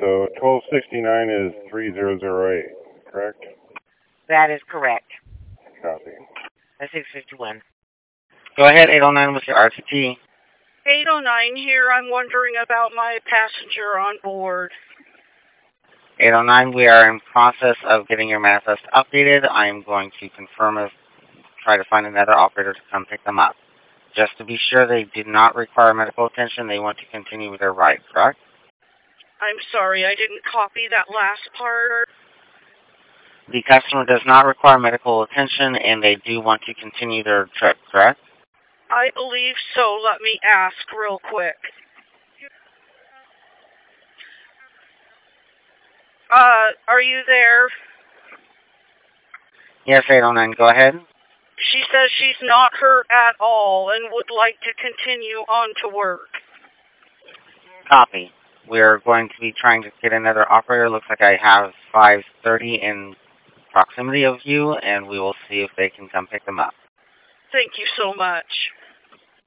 So 1269 is 3008, correct? That is correct. Copy. That's 651. Go ahead, 809 with your RTT. 809 here. I'm wondering about my passenger on board. 809, we are in process of getting your manifest updated. I'm going to confirm if try to find another operator to come pick them up. Just to be sure they did not require medical attention, they want to continue with their ride, correct? I'm sorry, I didn't copy that last part. The customer does not require medical attention, and they do want to continue their trip, correct? I believe so. Let me ask real quick. Are you there? Yes, 809, go ahead. She says she's not hurt at all and would like to continue on to work. Copy. We're going to be trying to get another operator. Looks like I have 530 in proximity of you, and we will see if they can come pick them up. Thank you so much.